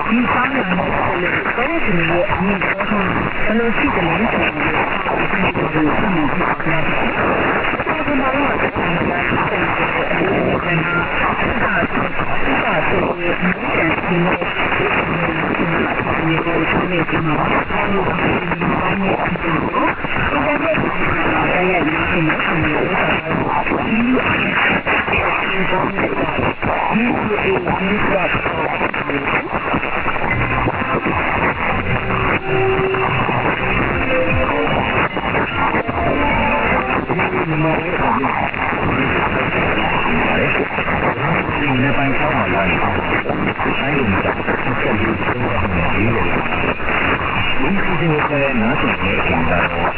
ဒီစောင်းရံနဲ့ဆိုလို့ကောင်းတဲ့ရဲ့အမြင်ပေါ်မှာဘယ်လိုရှိတယ်လဲဆိုတော့ဒီလိုကိုအမှန်ကြည့်ပါမယ်ဒီမှာတော့ဆက်ဆံနေတာဖြစ်တဲ့အလေးနဲ့ကနာတာဆိုရင်ဒီကနေ့ဒီလိုဒီလိုဒီမှာဘာလို့ဒီလိုဘာလို့ဒီလိုဒီကနေ့တရားရည်ရှင်နေတယ်ဆိုတာဒီလိုအဖြစ်ဒီကြောင့်ဒီလိုဒီပိုင်းဆောင်းလာတယ်။အဲဒီမှာဆက်ပြီးသုံးရမယ်ဒီလို။ဒီစီစဉ်ရဲ့နားဆင်နေကြတော့